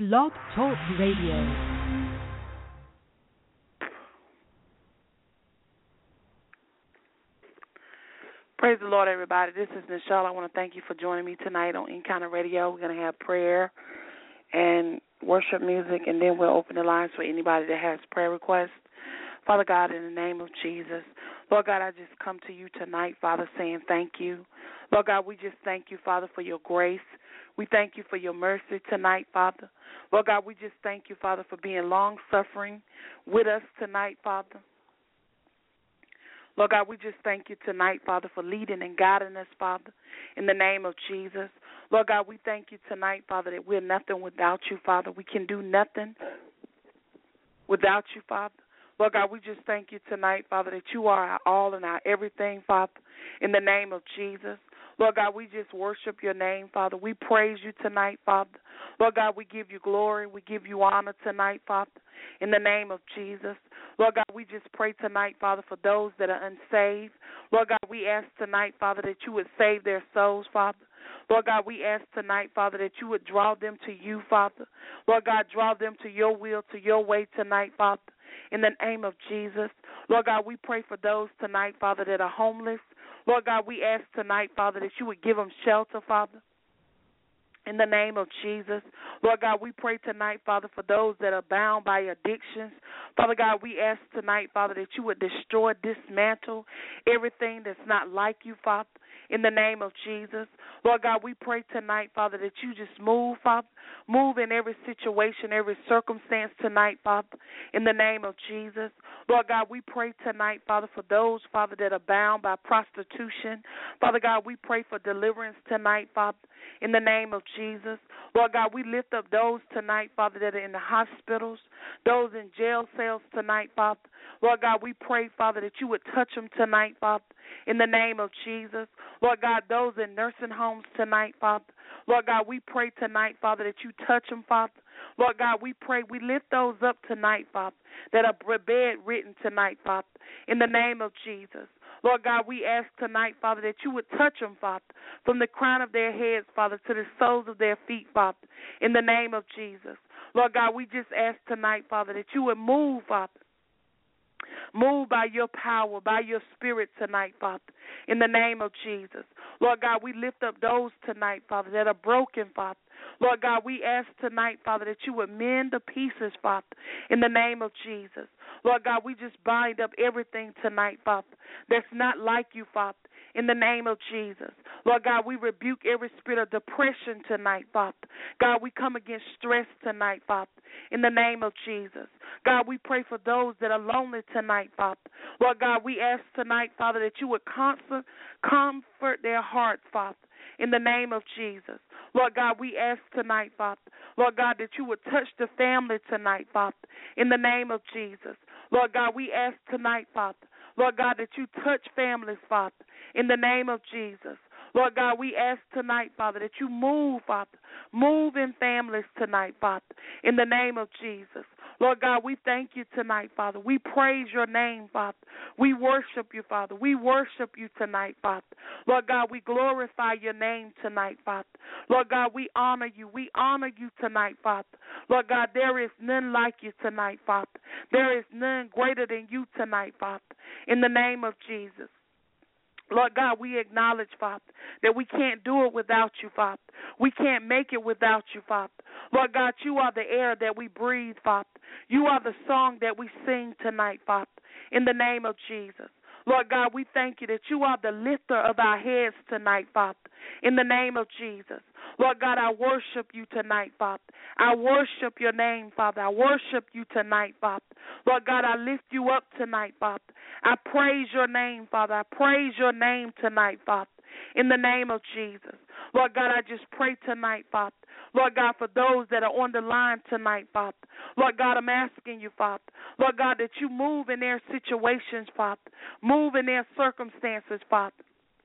Blog Talk Radio. Praise the Lord, everybody. This is Nichelle. I want to thank you for joining me tonight on Encounter Radio. We're going to have prayer and worship music, and then we'll open the lines for anybody that has prayer requests. Father God, in the name of Jesus, Lord God, I just come to you tonight, Father, saying thank you. Lord God, we just thank you, Father, for your grace. We thank you for your mercy tonight, Father. Lord God, we just thank you, Father, for being long-suffering with us tonight, Father. Lord God, we just thank you tonight, Father, for leading and guiding us, Father, in the name of Jesus. Lord God, we thank you tonight, Father, that we're nothing without you, Father. We can do nothing without you, Father. Lord God, we just thank you tonight, Father, that you are our all and our everything, Father, in the name of Jesus. Lord God, we just worship your name, Father. We praise you tonight, Father. Lord God, we give you glory. We give you honor tonight, Father, in the name of Jesus. Lord God, we just pray tonight, Father, for those that are unsaved. Lord God, we ask tonight, Father, that you would save their souls, Father. Lord God, we ask tonight, Father, that you would draw them to you, Father. Lord God, draw them to your will, to your way tonight, Father, in the name of Jesus. Lord God, we pray for those tonight, Father, that are homeless. Lord God, we ask tonight, Father, that you would give them shelter, Father, in the name of Jesus. Lord God, we pray tonight, Father, for those that are bound by addictions. Father God, we ask tonight, Father, that you would destroy, dismantle everything that's not like you, Father, in the name of Jesus. Lord God, we pray tonight, Father, that you just move, Father. Move in every situation, every circumstance tonight, Father, in the name of Jesus. Lord God, we pray tonight, Father, for those, Father, that are bound by prostitution. Father God, we pray for deliverance tonight, Father, in the name of Jesus. Lord God, we lift up those tonight, Father, that are in the hospitals, those in jail cells tonight, Father. Lord God, we pray, Father, that you would touch them tonight, Father, in the name of Jesus. Lord God, those in nursing homes tonight, Father. Lord God, we pray tonight, Father, that you touch them, Father. Lord God, we pray, we lift those up tonight, Father, that are bedridden tonight, Father, in the name of Jesus. Lord God, we ask tonight, Father, that you would touch them, Father, from the crown of their heads, Father, to the soles of their feet, Father, in the name of Jesus. Lord God, we just ask tonight, Father, that you would move, Father. Move by your power, by your spirit tonight, Father, in the name of Jesus. Lord God, we lift up those tonight, Father, that are broken, Father. Lord God, we ask tonight, Father, that you would mend the pieces, Father, in the name of Jesus. Lord God, we just bind up everything tonight, Father, that's not like you, Father, in the name of Jesus. Lord God, we rebuke every spirit of depression tonight, Father. God, we come against stress tonight, Father, in the name of Jesus. God, we pray for those that are lonely tonight, Father. Lord God, we ask tonight, Father, that you would comfort their hearts, Father, in the name of Jesus. Lord God, we ask tonight, Father, Lord God, that you would touch the family tonight, Father, in the name of Jesus. Lord God, we ask tonight, Father, Lord God, that you touch families, Father, in the name of Jesus. Lord God, we ask tonight, Father, that you move, Father. Move in families tonight, Father, in the name of Jesus. Lord God, we thank you tonight, Father. We praise your name, Father. We worship you, Father. We worship you tonight, Father. Lord God, we glorify your name tonight, Father. Lord God, we honor you. We honor you tonight, Father. Lord God, there is none like you tonight, Father. There is none greater than you tonight, Father, in the name of Jesus. Lord God, we acknowledge, Father, that we can't do it without you, Father. We can't make it without you, Father. Lord God, you are the air that we breathe, Father. You are the song that we sing tonight, Father, in the name of Jesus. Lord God, we thank you that you are the lifter of our heads tonight, Father, in the name of Jesus. Lord God, I worship you tonight, Father. I worship your name, Father. I worship you tonight, Father. Lord God, I lift you up tonight, Father. I praise your name, Father. I praise your name tonight, Father, in the name of Jesus. Lord God, I just pray tonight, Father. Lord God, for those that are on the line tonight, Father. Lord God, I'm asking you, Father. Lord God, that you move in their situations, Father. Move in their circumstances, Father.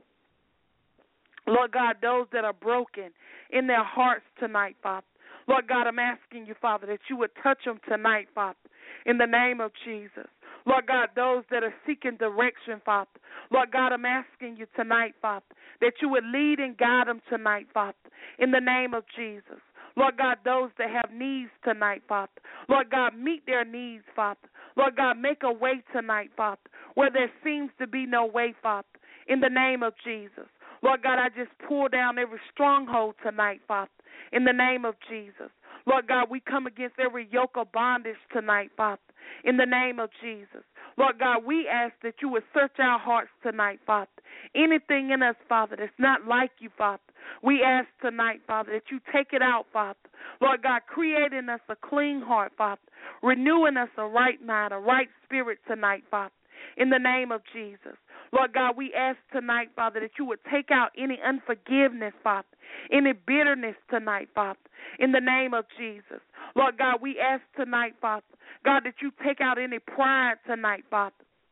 Lord God, those that are broken in their hearts tonight, Father. Lord God, I'm asking you, Father, that you would touch them tonight, Father, in the name of Jesus. Lord God, those that are seeking direction, Father. Lord God, I'm asking you tonight, Father, that you would lead and guide them tonight, Father, in the name of Jesus. Lord God, those that have needs tonight, Father. Lord God, meet their needs, Father. Lord God, make a way tonight, Father, where there seems to be no way, Father, in the name of Jesus. Lord God, I just pull down every stronghold tonight, Father, in the name of Jesus. Lord God, we come against every yoke of bondage tonight, Father, in the name of Jesus. Lord God, we ask that you would search our hearts tonight, Father. Anything in us, Father, that's not like you, Father, we ask tonight, Father, that you take it out, Father. Lord God, create in us a clean heart, Father, renewing us a right mind, a right spirit tonight, Father, in the name of Jesus. Lord God, we ask tonight, Father, that you would take out any unforgiveness, Father, any bitterness tonight, Father, in the name of Jesus. Lord God, we ask tonight, Father, God, that you take out any pride tonight, Father.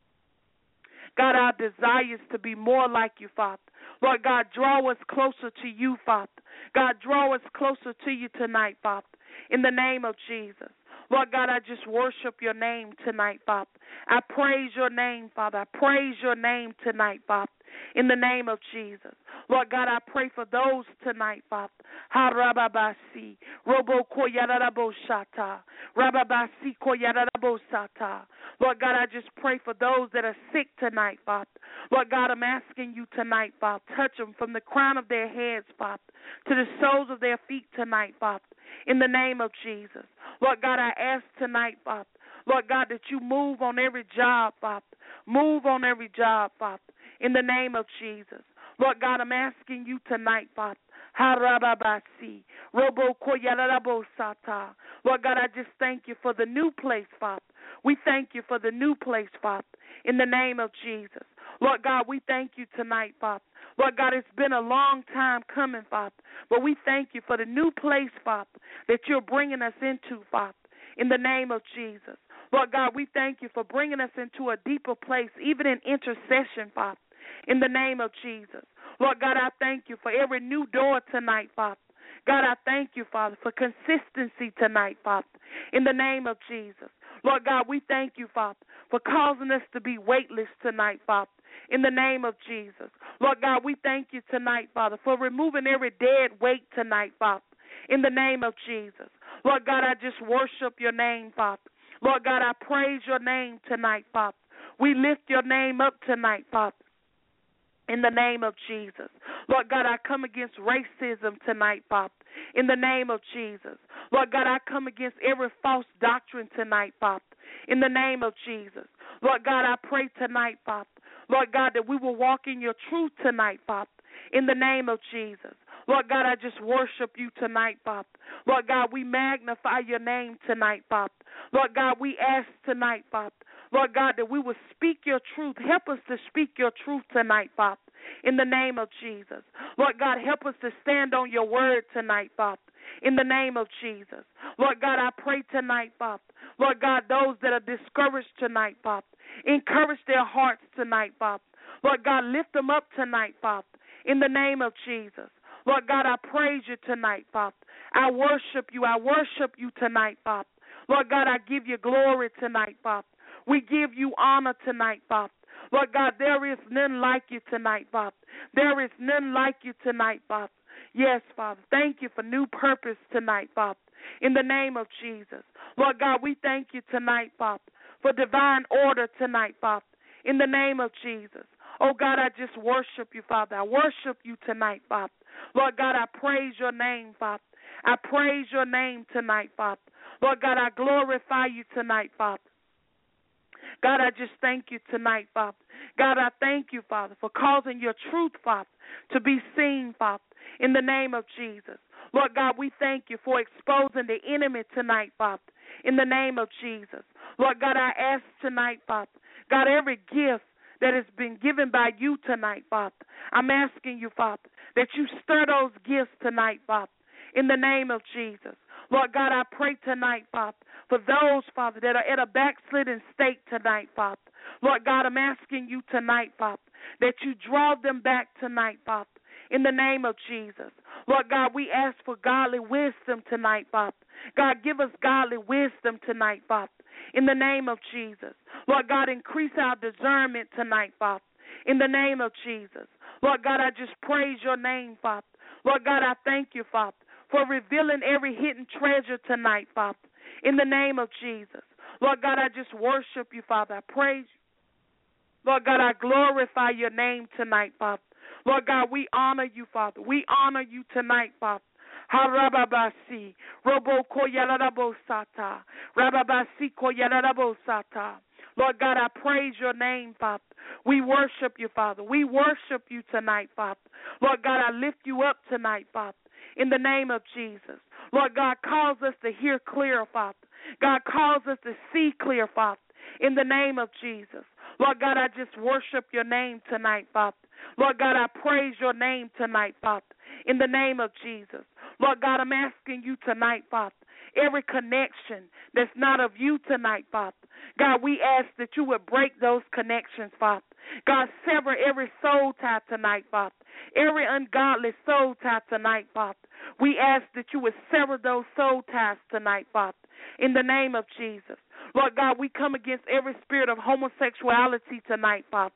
God, our desires to be more like you, Father. Lord God, draw us closer to you, Father. God, draw us closer to you tonight, Father, in the name of Jesus. Lord God, I just worship your name tonight, Father. I praise your name, Father. I praise your name tonight, Father, in the name of Jesus. Lord God, I pray for those tonight, Father. Harababasi, Robo Koyarabosata, Rababasi Koyarabosata. Lord God, I just pray for those that are sick tonight, Father. Lord God, I'm asking you tonight, Father, touch them from the crown of their heads, Father, to the soles of their feet tonight, Father, in the name of Jesus. Lord God, I ask tonight, Father, Lord God, that you move on every job, Father. Move on every job, Father, in the name of Jesus. Lord God, I'm asking you tonight, Father. Harababasi, Robo Koyarabosata. Lord God, I just thank you for the new place, Father. We thank you for the new place, Father, in the name of Jesus. Lord God, we thank you tonight, Father. Lord God, it's been a long time coming, Father, but we thank you for the new place, Father, that you're bringing us into, Father, in the name of Jesus. Lord God, we thank you for bringing us into a deeper place, even in intercession, Father, in the name of Jesus. Lord God, I thank you for every new door tonight, Father. God, I thank you, Father, for consistency tonight, Father, in the name of Jesus. Lord God, we thank you, Father, for causing us to be weightless tonight, Father, in the name of Jesus. Lord God, we thank you tonight, Father, for removing every dead weight tonight, Father, in the name of Jesus. Lord God, I just worship your name, Father. Lord God, I praise your name tonight, Father. We lift your name up tonight, Father, in the name of Jesus. Lord God, I come against racism tonight, Father, in the name of Jesus. Lord God, I come against every false doctrine tonight, Father, in the name of Jesus. Lord God, I pray tonight, Father, Lord God, that we will walk in your truth tonight, Father, in the name of Jesus. Lord God, I just worship you tonight, Father. Lord God, we magnify your name tonight, Father. Lord God, we ask tonight, Father, Lord God, that we will speak your truth. Help us to speak your truth tonight, Father, in the name of Jesus. Lord God, help us to stand on your word tonight, Father, in the name of Jesus. Lord God, I pray tonight, Father. Lord God, those that are discouraged tonight, Father, encourage their hearts tonight, Father. Lord God, lift them up tonight, Father, in the name of Jesus. Lord God, I praise you tonight, Father. I worship you. I worship you tonight, Father. Lord God, I give you glory tonight, Father. We give you honor tonight, Father. Lord God, there is none like you tonight, Father. There is none like you tonight, Father. Yes, Father. Thank you for new purpose tonight, Father, in the name of Jesus. Lord God, we thank you tonight, Father, for divine order tonight, Father, in the name of Jesus. Oh, God, I just worship you, Father. I worship you tonight, Father. Lord God, I praise your name, Father. I praise your name tonight, Father. Lord God, I glorify you tonight, Father. God, I just thank you tonight, Father. God, I thank you, Father, for causing your truth, Father, to be seen, Father, in the name of Jesus. Lord God, we thank you for exposing the enemy tonight, Father, in the name of Jesus. Lord God, I ask tonight, Father, God, every gift that has been given by you tonight, Father, I'm asking you, Father, that you stir those gifts tonight, Father, in the name of Jesus. Lord God, I pray tonight, Father, for those, Father, that are at a backslidden state tonight, Father. Lord God, I'm asking you tonight, Father, that you draw them back tonight, Father, in the name of Jesus. Lord God, we ask for godly wisdom tonight, Father. God, give us godly wisdom tonight, Father, in the name of Jesus. Lord God, increase our discernment tonight, Father, in the name of Jesus. Lord God, I just praise your name, Father. Lord God, I thank you, Father, for revealing every hidden treasure tonight, Father, in the name of Jesus. Lord God, I just worship you, Father. I praise you. Lord God, I glorify your name tonight, Father. Lord God, we honor you, Father. We honor you tonight, Father. Harababasi, Robo Koyalarabosata, Rababasi Koyalarabosata. Lord God, I praise your name, Father. We worship you, Father. We worship you tonight, Father. Lord God, I lift you up tonight, Father, in the name of Jesus. Lord God, cause us to hear clear, Father. God, cause us to see clear, Father, in the name of Jesus. Lord God, I just worship your name tonight, Father. Lord God, I praise your name tonight, Father, in the name of Jesus. Lord God, I'm asking you tonight, Father, every connection that's not of you tonight, Father. God, we ask that you would break those connections, Father. God, sever every soul tie tonight, Father. Every ungodly soul tie tonight, Father. We ask that you would sever those soul ties tonight, Father, in the name of Jesus. Lord God, we come against every spirit of homosexuality tonight, Father.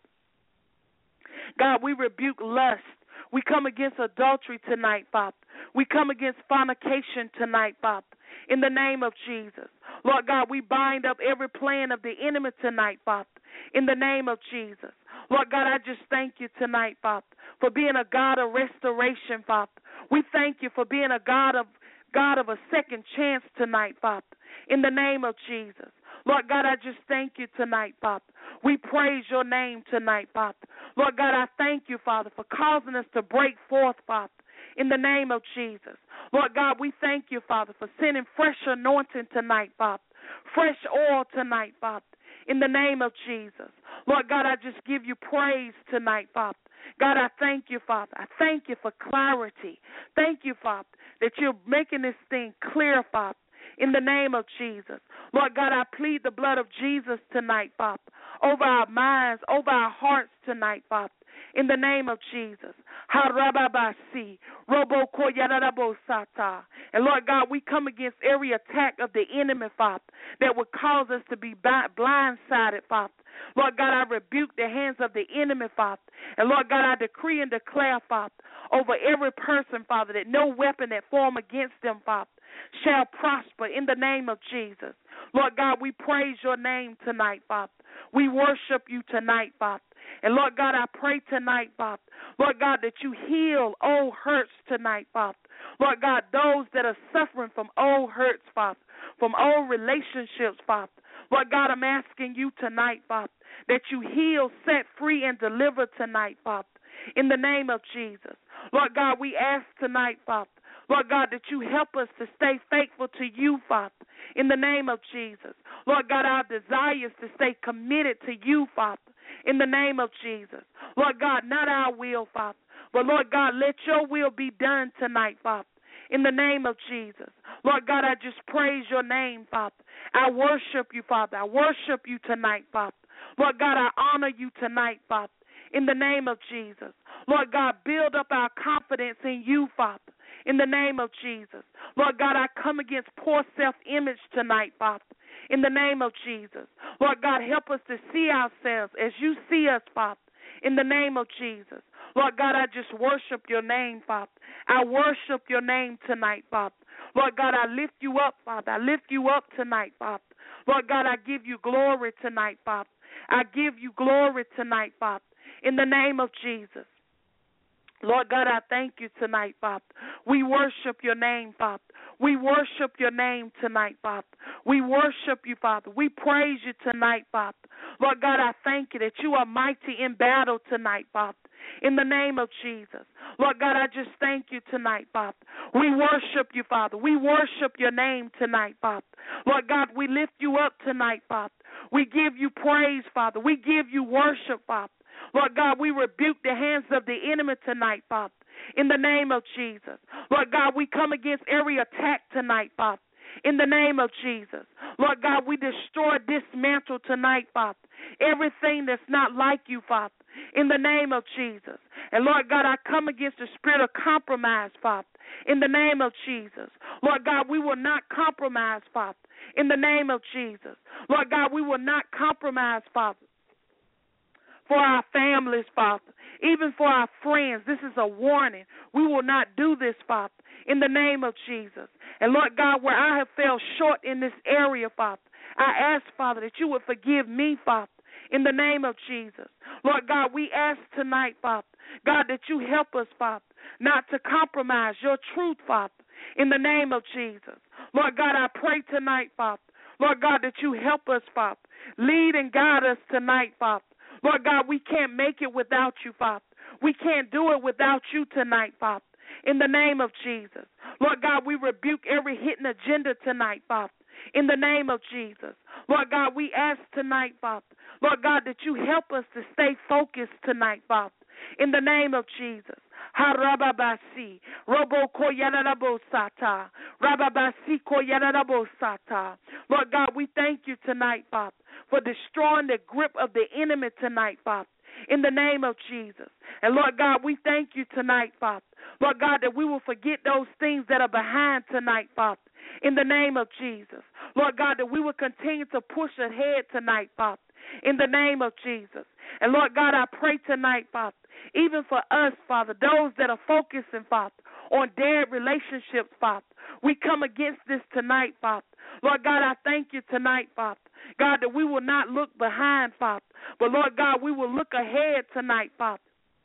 God, we rebuke lust. We come against adultery tonight, Father. We come against fornication tonight, Father, in the name of Jesus. Lord God, we bind up every plan of the enemy tonight, Father, in the name of Jesus. Lord God, I just thank you tonight, Father, for being a God of restoration, Father. We thank you for being a God of a second chance tonight, Father, in the name of Jesus. Lord God, I just thank you tonight, Father. We praise your name tonight, Father. Lord God, I thank you, Father, for causing us to break forth, Father, in the name of Jesus. Lord God, we thank you, Father, for sending fresh anointing tonight, Father, fresh oil tonight, Father, in the name of Jesus. Lord God, I just give you praise tonight, Father. God, I thank you, Father. I thank you for clarity. Thank you, Father, that you're making this thing clear, Father, in the name of Jesus. Lord God, I plead the blood of Jesus tonight, Father, over our minds, over our hearts tonight, Father, in the name of Jesus. Harababasi, Robo Koyarabosata. And Lord God, we come against every attack of the enemy, Father, that would cause us to be blindsided, Father. Lord God, I rebuke the hands of the enemy, Father. And Lord God, I decree and declare, Father, over every person, Father, that no weapon that form against them, Father, shall prosper in the name of Jesus. Lord God, we praise your name tonight, Father. We worship you tonight, Father. And Lord God, I pray tonight, Father, Lord God, that you heal old hurts tonight, Father. Lord God, those that are suffering from old hurts, Father, from old relationships, Father. Lord God, I'm asking you tonight, Father, that you heal, set free, and deliver tonight, Father, in the name of Jesus. Lord God, we ask tonight, Father, Lord God, that you help us to stay faithful to you, Father, in the name of Jesus. Lord God, our desire is to stay committed to you, Father, in the name of Jesus. Lord God, not our will, Father, but Lord God, let your will be done tonight, Father, in the name of Jesus. Lord God, I just praise your name, Father. I worship you, Father. I worship you tonight, Father. Lord God, I honor you tonight, Father, in the name of Jesus. Lord God, build up our confidence in you, Father, in the name of Jesus. Lord God, I come against poor self-image tonight, Father, in the name of Jesus. Lord God, help us to see ourselves as you see us, Father, in the name of Jesus. Lord God, I just worship your name, Father. I worship your name tonight, Father. Lord God, I lift you up, Father. I lift you up tonight, Father. Lord God, I give you glory tonight, Father. I give you glory tonight, Father, in the name of Jesus. Lord God, I thank you tonight, Father. We worship your name, Father. We worship your name tonight, Father. We worship you, Father. We praise you tonight, Father. Lord God, I thank you that you are mighty in battle tonight, Father, in the name of Jesus. Lord God, I just thank you tonight, Father. We worship you, Father. We worship your name tonight, Father. Lord God, we lift you up tonight, Father. We give you praise, Father. We give you worship, Father. Lord God, we rebuke the hands of the enemy tonight, Father, in the name of Jesus. Lord God, we come against every attack tonight, Father, in the name of Jesus. Lord God, we destroy, dismantle tonight, Father, everything that's not like you, Father, in the name of Jesus. And Lord God, I come against the spirit of compromise, Father, in the name of Jesus. Lord God, we will not compromise, Father, in the name of Jesus. Lord God, we will not compromise, Father, for our families, Father, Even for our friends, this is a warning. We will not do this, Father, in the name of Jesus. And Lord God, where I have fell short in this area, Father, I ask, Father, that you would forgive me, Father, in the name of Jesus. Lord God, we ask tonight, Father, God, that you help us, Father, not to compromise your truth, Father, in the name of Jesus. Lord God, I pray tonight, Father, Lord God, that you help us, Father. Lead and guide us tonight, Father. Lord God, we can't make it without you, Father. We can't do it without you tonight, Father, in the name of Jesus. Lord God, we rebuke every hidden agenda tonight, Father, in the name of Jesus. Lord God, we ask tonight, Father, Lord God, that you help us to stay focused tonight, Father, in the name of Jesus. Harababasi, Robo Koyanabosata, Rababasi Koyanabosata. Lord God, we thank you tonight, Father, for destroying the grip of the enemy tonight, Father, in the name of Jesus. And Lord God, we thank you tonight, Father, Lord God, that we will forget those things that are behind tonight, Father, in the name of Jesus. Lord God, that we will continue to push ahead tonight, Father, in the name of Jesus. And Lord God, I pray tonight, Father, even for us, Father, those that are focusing, Father, on dead relationships, Father, we come against this tonight, Father. Lord God, I thank you tonight, Father, God, that we will not look behind, Father, but Lord God, we will look ahead tonight, Father,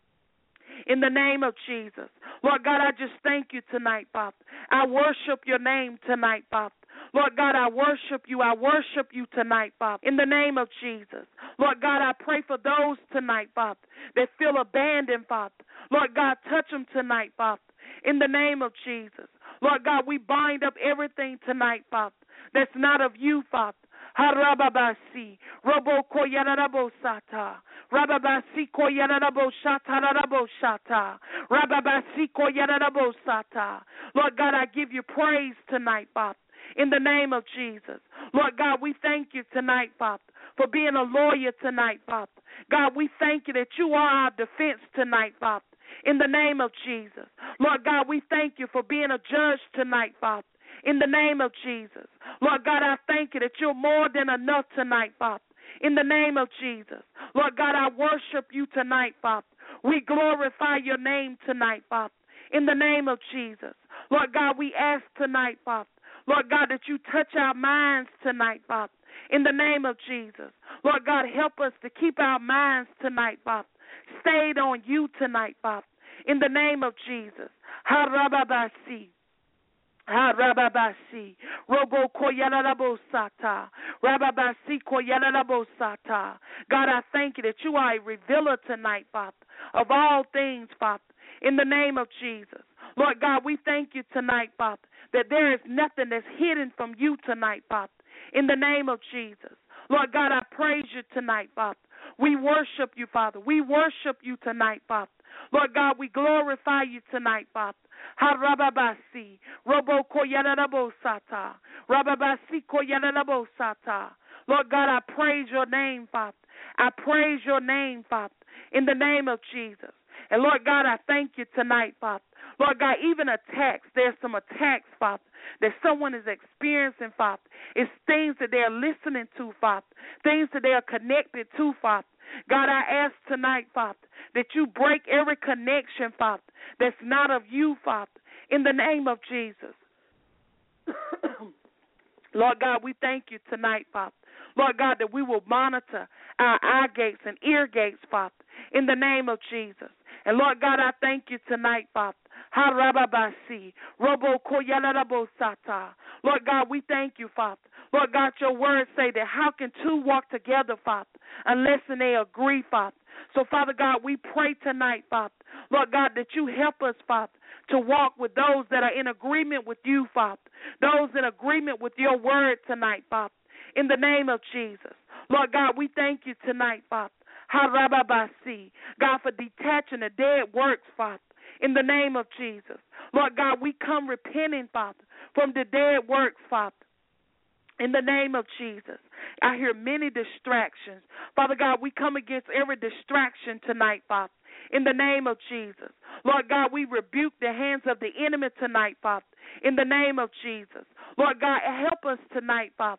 in the name of Jesus. Lord God, I just thank you tonight, Father. I worship your name tonight, Father. Lord God, I worship you. I worship you tonight, Father, in the name of Jesus. Lord God, I pray for those tonight, Father, that feel abandoned, Father. Lord God, touch them tonight, Father, in the name of Jesus. Lord God, we bind up everything tonight, Father, that's not of you, Father. Harababasi, Robo Koyanabosata, Rababasi Koyanabosata, Rabosata, Rababasi Koyanabosata. Lord God, I give you praise tonight, Father, in the name of Jesus. Lord God, we thank you tonight, Father, for being a lawyer tonight, Father. God, we thank you that you are our defense tonight, Father, in the name of Jesus. Lord God, we thank you for being a judge tonight, Father, in the name of Jesus. Lord God, I thank you that you're more than enough tonight, Father, in the name of Jesus. Lord God, I worship you tonight, Father. We glorify your name tonight, Father, in the name of Jesus. Lord God, we ask tonight, Father, Lord God, that you touch our minds tonight, Father, in the name of Jesus. Lord God, help us to keep our minds tonight, Father, stayed on you tonight, Father, in the name of Jesus. Harababasi. Rababasi, Robo Koyanabosata, Rababasi Koyanabosata. God, I thank you that you are a revealer tonight, Father, of all things, Father, in the name of Jesus. Lord God, we thank you tonight, Father, that there is nothing that's hidden from you tonight, Father, in the name of Jesus. Lord God, I praise you tonight, Father. We worship you, Father. We worship you tonight, Father. Lord God, we glorify you tonight, Father. Harababasi, Robo Koyanabosata, Rababasi Koyanabosata. Lord God, I praise your name, Father. I praise your name, Father, in the name of Jesus. And Lord God, I thank you tonight, Father. Lord God, even attacks, there's some attacks, Father, that someone is experiencing, Father. It's things that they're listening to, Father, things that they are connected to, Father. God, I ask tonight, Father, that you break every connection, Father, that's not of you, Father, in the name of Jesus. Lord God, we thank you tonight, Father. Lord God, that we will monitor our eye gates and ear gates, Father, in the name of Jesus. And Lord God, I thank you tonight, Father. Harababasi, Robo Koyanabosata. Lord God, we thank you, Father. Lord God, your words say that how can two walk together, Father, unless they agree, Father. So, Father God, we pray tonight, Father, Lord God, that you help us, Father, to walk with those that are in agreement with you, Father, those in agreement with your word tonight, Father, in the name of Jesus. Lord God, we thank you tonight, Father. Harababasi, God, for detaching the dead works, Father, in the name of Jesus. Lord God, we come repenting, Father, from the dead works, Father, in the name of Jesus. I hear many distractions. Father God, we come against every distraction tonight, Father, in the name of Jesus. Lord God, we rebuke the hands of the enemy tonight, Father, in the name of Jesus. Lord God, help us tonight, Father.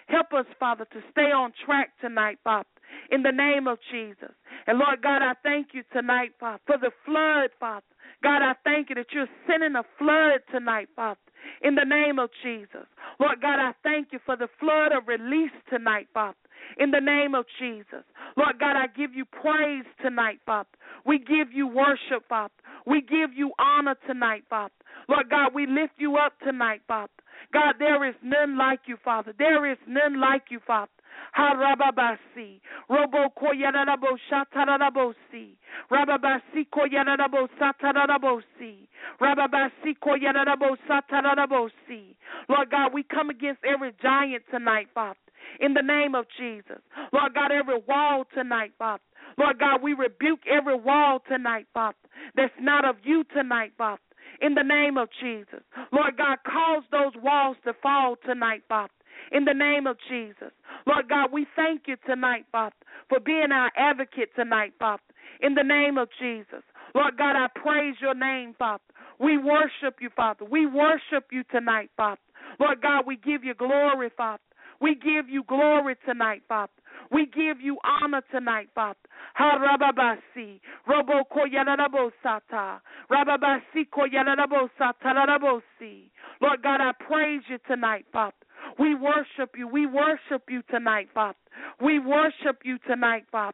Help us, Father, to stay on track tonight, Father, in the name of Jesus. And, Lord God, I thank you tonight, Father, for the flood, Father. God, I thank you that you're sending a flood tonight, Father, in the name of Jesus. Lord God, I thank you for the flood of release tonight, Father, in the name of Jesus. Lord God, I give you praise tonight, Father. We give you worship, Father. We give you honor tonight, Father. Lord God, we lift you up tonight, Father. God, there is none like you, Father. There is none like you, Father. Harababasi, Robo Koyanabo Shatarabosi, Rababasi Koyanabo Satarabosi, Rababasi Koyanabo Satarabosi. Lord God, we come against every giant tonight, Father, in the name of Jesus. Lord God, every wall tonight, Father. Lord God, we rebuke every wall tonight, Father, that's not of you tonight, Father, in the name of Jesus. Lord God, cause those walls to fall tonight, Father, in the name of Jesus. Lord God, we thank you tonight, Father, for being our advocate tonight, Father, in the name of Jesus. Lord God, I praise your name, Father. We worship you, Father. We worship you tonight, Father. Lord God, we give you glory, Father. We give you glory tonight, Father. We give you honor tonight, Father. Harababasi, Robo Koyanabo Sata, Rababasi Koyanabo Satarabosi. Lord God, I praise you tonight, Father. We worship you. We worship you tonight, Father. We worship you tonight, Father.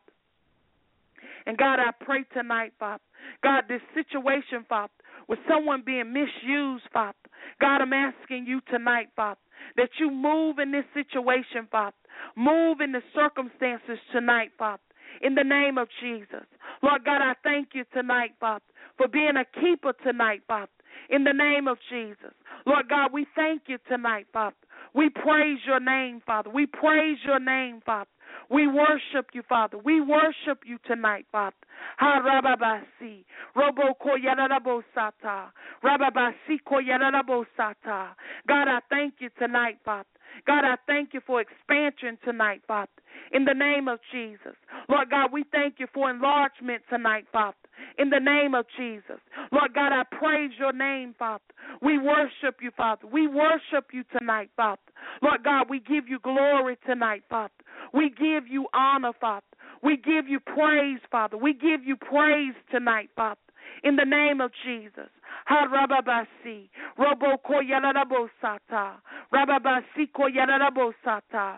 And God, I pray tonight, Father. God, this situation, Father, with someone being misused, Father. God, I'm asking you tonight, Father, that you move in this situation, Father. Move in the circumstances tonight, Father, in the name of Jesus. Lord God, I thank you tonight, Father, for being a keeper tonight, Father, in the name of Jesus. Lord God, we thank you tonight, Father. We praise your name, Father. We praise your name, Father. We worship you, Father. We worship you tonight, Father. Ha rababasi, robo koyanabo sata, rababasi koyanabo sata. God, I thank you tonight, Father. God, I thank you for expansion tonight, Father, in the name of Jesus. Lord God, we thank you for enlargement tonight, Father, in the name of Jesus. Lord God, I praise your name, Father. We worship you, Father. We worship you tonight, Father. Lord God, we give you glory tonight, Father. We give you honor, Father. We give you praise, Father. We give you praise tonight, Father, in the name of Jesus. Ha rababasi, robo koyanabo sata, rababasi koyanabo sata.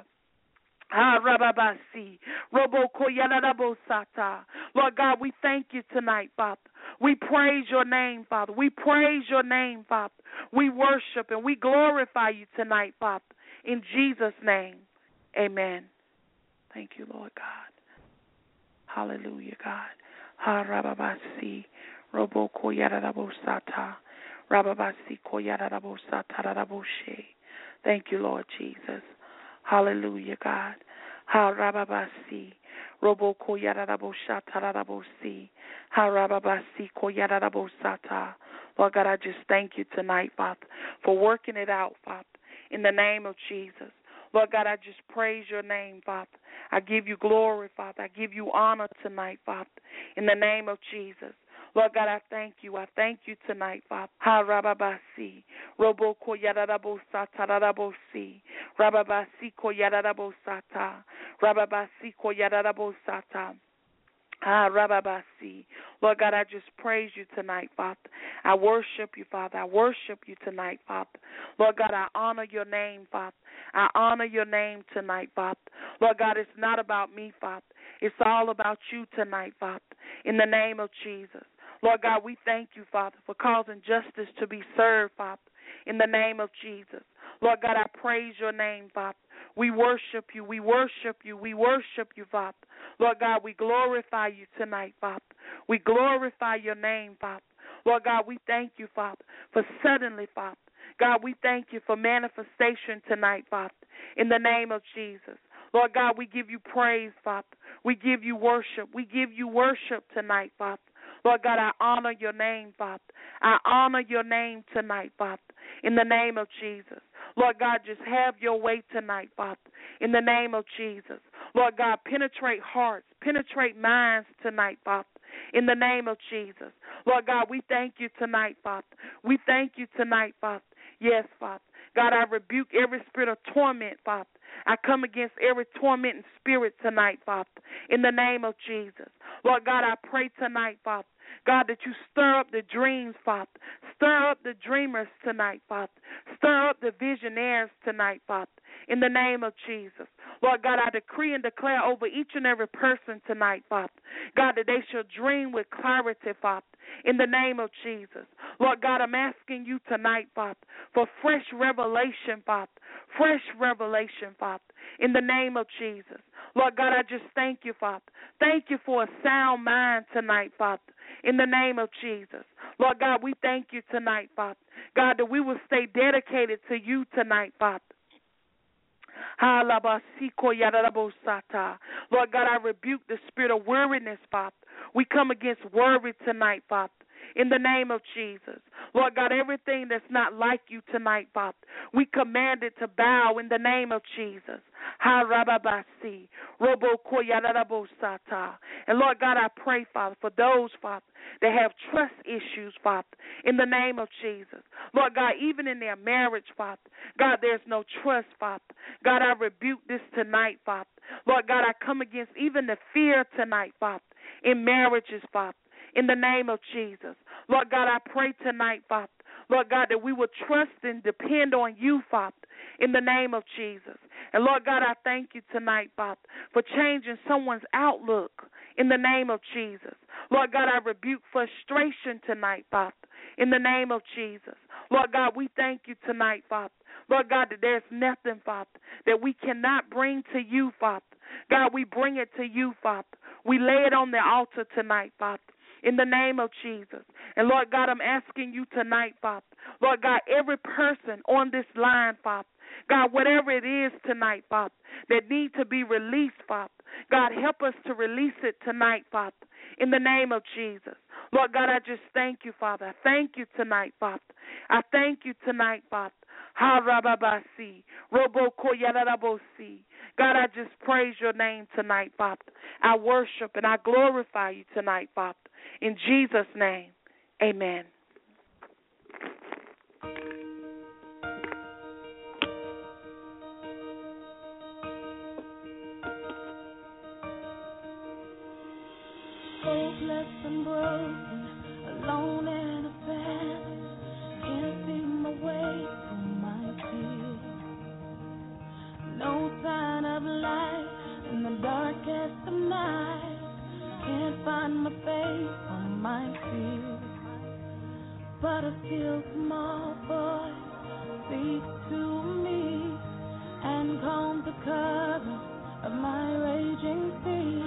Ha rababasi, robo koyanabo sata. Lord God, we thank you tonight, Father. We praise your name, Father. We praise your name, Father. We worship and we glorify you tonight, Father. In Jesus' name, amen. Thank you, Lord God. Hallelujah, God. Ha rababasi, robo koyanabo sata, rababasi koyanabo sata raboshe. Thank you, Lord Jesus. Hallelujah, God. Ha rababasi, robo koyanabo sata rabosi, ha rababasi koyanabo sata. Lord God, I just thank you tonight, Father, for working it out, Father, in the name of Jesus. Lord God, I just praise your name, Father. I give you glory, Father. I give you honor tonight, Father, in the name of Jesus. Lord God, I thank you. I thank you tonight, Father. Ha rababasi, robo koyarabo sata rabosi, rababasi koyarabo sata, rababasi koyarabo sata. Ah, rababasi. Lord God, I just praise you tonight, Father. I worship you, Father. I worship you tonight, Father. Lord God, I honor your name, Father. I honor your name tonight, Father. Lord God, it's not about me, Father. It's all about you tonight, Father, in the name of Jesus. Lord God, we thank you, Father, for causing justice to be served, Father, in the name of Jesus. Lord God, I praise your name, Father. We worship you. We worship you. We worship you, Father. Lord God, we glorify you tonight, Father. We glorify your name, Father. Lord God, we thank you, Father, for suddenly, Father. God, we thank you for manifestation tonight, Father, in the name of Jesus. Lord God, we give you praise, Father. We give you worship. We give you worship tonight, Father. Lord God, I honor your name, Father. I honor your name tonight, Father, in the name of Jesus. Lord God, just have your way tonight, Father, in the name of Jesus. Lord God, penetrate hearts, penetrate minds tonight, Father, in the name of Jesus. Lord God, we thank you tonight, Father. We thank you tonight, Father. Yes, Father. God, I rebuke every spirit of torment, Father. I come against every tormenting spirit tonight, Father, in the name of Jesus. Lord God, I pray tonight, Father, God, that you stir up the dreams, Father. Stir up the dreamers tonight, Father. Stir up the visionaries tonight, Father, in the name of Jesus. Lord God, I decree and declare over each and every person tonight, Father, God, that they shall dream with clarity, Father, in the name of Jesus. Lord God, I'm asking you tonight, Father, for fresh revelation, Father, fresh revelation, Father, in the name of Jesus. Lord God, I just thank you, Father. Thank you for a sound mind tonight, Father, in the name of Jesus. Lord God, we thank you tonight, Father. God, that we will stay dedicated to you tonight, Father. Lord God, I rebuke the spirit of weariness, Father. We come against worry tonight, Father, in the name of Jesus. Lord God, everything that's not like you tonight, Father, we command it to bow in the name of Jesus. And Lord God, I pray, Father, for those, Father, that have trust issues, Father, in the name of Jesus. Lord God, even in their marriage, Father, God, there's no trust, Father. God, I rebuke this tonight, Father. Lord God, I come against even the fear tonight, Father, in marriages, Father, in the name of Jesus. Lord God, I pray tonight, Father, Lord God, that we will trust and depend on you, Father, in the name of Jesus. And Lord God, I thank you tonight, Father, for changing someone's outlook in the name of Jesus. Lord God, I rebuke frustration tonight, Father, in the name of Jesus. Lord God, we thank you tonight, Father. Lord God, that there's nothing, Father, that we cannot bring to you, Father. God, we bring it to you, Father. We lay it on the altar tonight, Father, in the name of Jesus. And Lord God, I'm asking you tonight, Father, Lord God, every person on this line, Father, God, whatever it is tonight, Father, that need to be released, Father, God, help us to release it tonight, Father, in the name of Jesus. Lord God, I just thank you, Father. I thank you tonight, Father. I thank you tonight, Father. Ha-ra-ba-ba-si, robo-ko-ya-ra-ra-bo-si. God, I just praise your name tonight, Father. I worship and I glorify you tonight, Father. In Jesus' name, amen. Hopeless and broken, alone and abandoned, can't see my way from my fears. No sign of light in the darkest of night, can't find my faith on my fears. But a still small voice speaks to me and calms the current of my raging sea.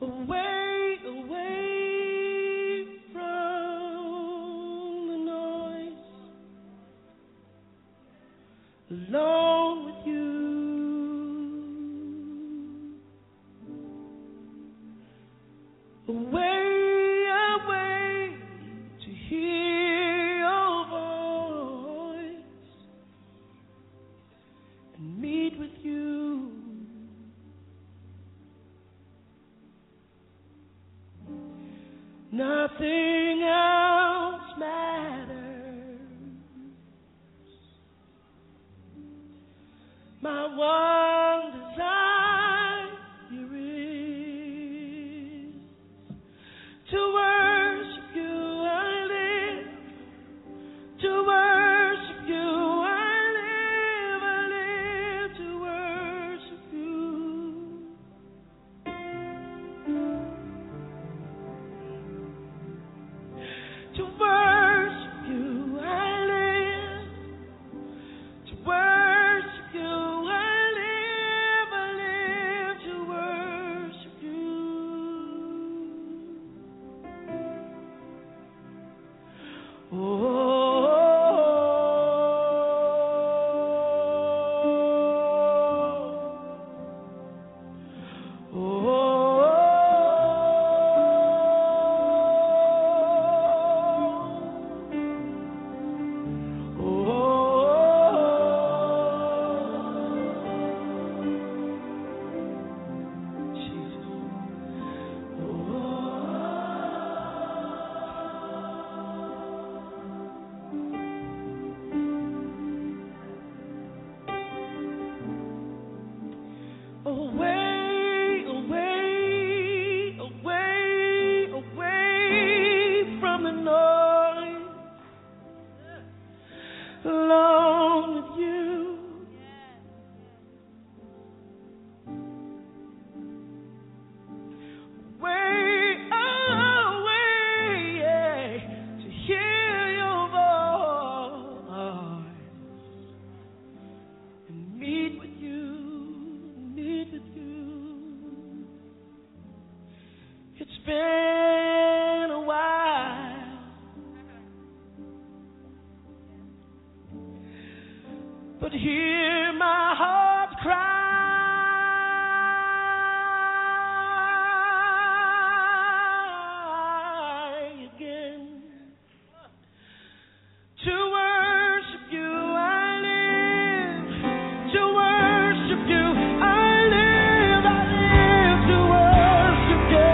away, away from the noise, alone with you. Away, away to hear your voice and meet with you. Nothing else matters. My one desire is to worship you. I live to worship you. I live to worship you. To worship you, I live. To worship you, I live to worship you. Oh. Away, away, away, away from the noise, alone with you. Away, away, yeah, to hear your voice and meet with you. It's been a while, but hear my heart cry again. To worship you, I live. To worship you, I live to worship you.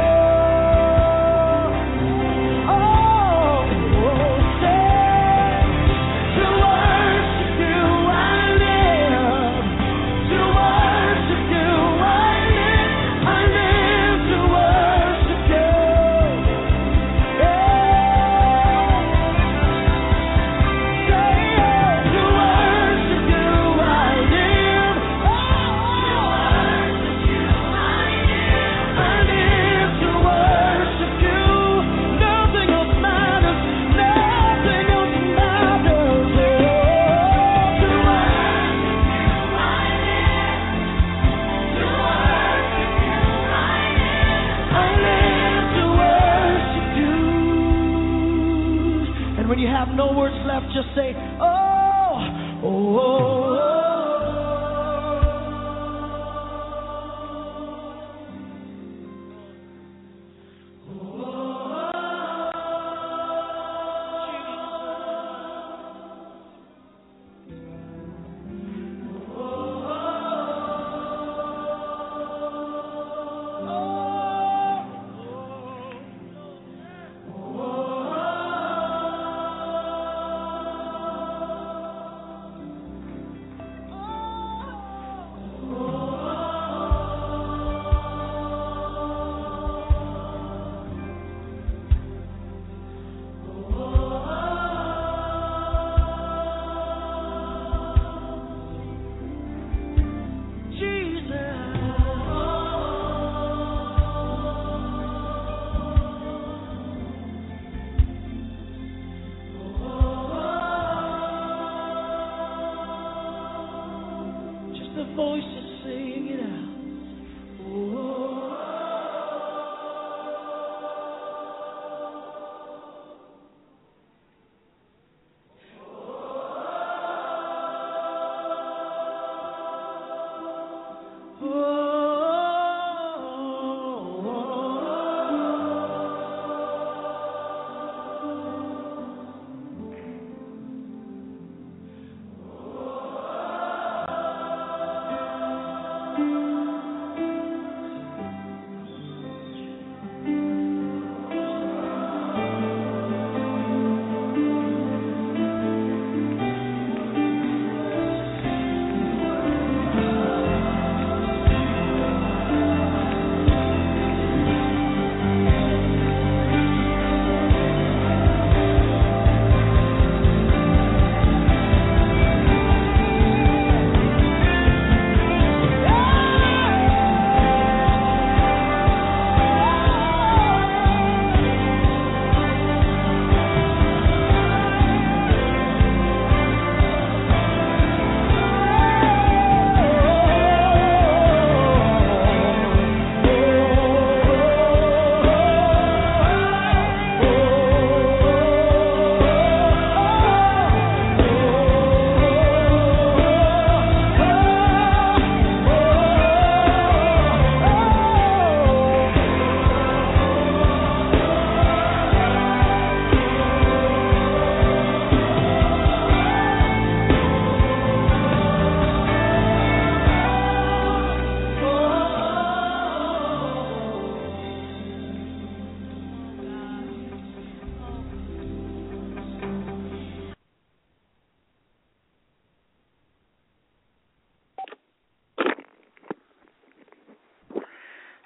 When you have no words left, just say, oh, oh, oh.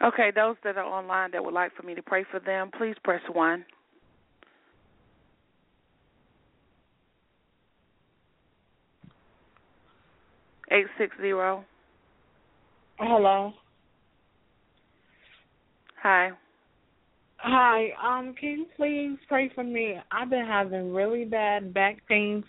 Okay, those that are online that would like for me to pray for them, please press 1. (860) Hello. Hi. Hi. Can you please pray for me? I've been having really bad back pains.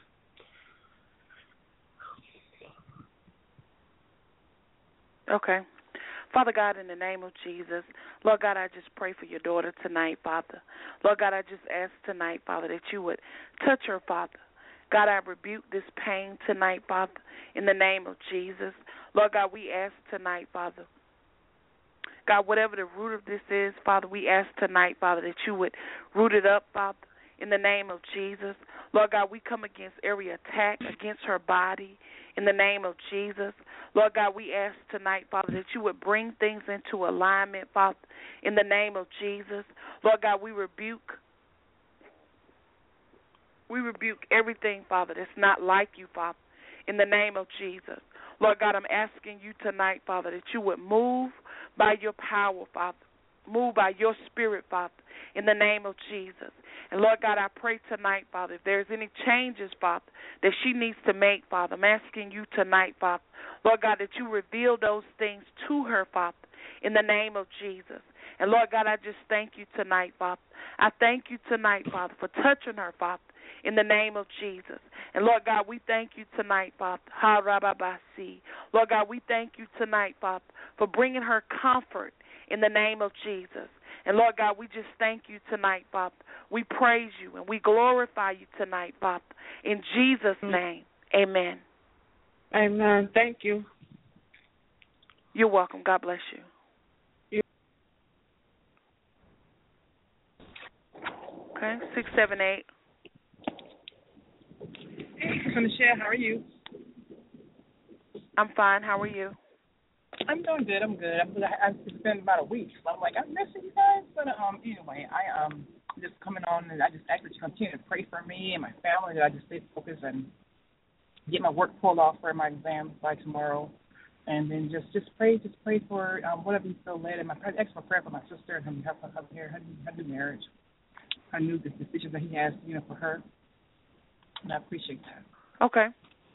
Okay. Father God, in the name of Jesus, Lord God, I just pray for your daughter tonight, Father. Lord God, I just ask tonight, Father, that you would touch her, Father. God, I rebuke this pain tonight, Father, in the name of Jesus. Lord God, we ask tonight, Father. God, whatever the root of this is, Father, we ask tonight, Father, that you would root it up, Father, in the name of Jesus. Lord God, we come against every attack against her body in the name of Jesus. Lord God, we ask tonight, Father, that you would bring things into alignment, Father, in the name of Jesus. Lord God, we rebuke everything, Father, that's not like you, Father, in the name of Jesus. Lord God, I'm asking you tonight, Father, that you would move by your power, Father. Move by your spirit, Father, in the name of Jesus. And, Lord God, I pray tonight, Father, if there's any changes, Father, that she needs to make, Father, I'm asking you tonight, Father, Lord God, that you reveal those things to her, Father, in the name of Jesus. And, Lord God, I just thank you tonight, Father. I thank you tonight, Father, for touching her, Father, in the name of Jesus. And, Lord God, we thank you tonight, Father. Lord God, we thank you tonight, Father, for bringing her comfort in the name of Jesus. And, Lord God, we just thank you tonight, Father. We praise you and we glorify you tonight, Father. In Jesus' name, amen. Amen. Thank you. You're welcome. God bless you. Okay, 678. Hey, Michelle, how are you? I'm fine. How are you? I'm doing good. I'm good. It's been about a week, so I'm like, I'm missing you guys. But anyway, I just coming on, and I just ask that you continue to pray for me and my family, that I just stay focused and get my work pulled off for my exam by tomorrow, and then just pray for whatever you feel led. And extra prayer for my sister and her new marriage, her new decision that he has, for her. And I appreciate that. Okay.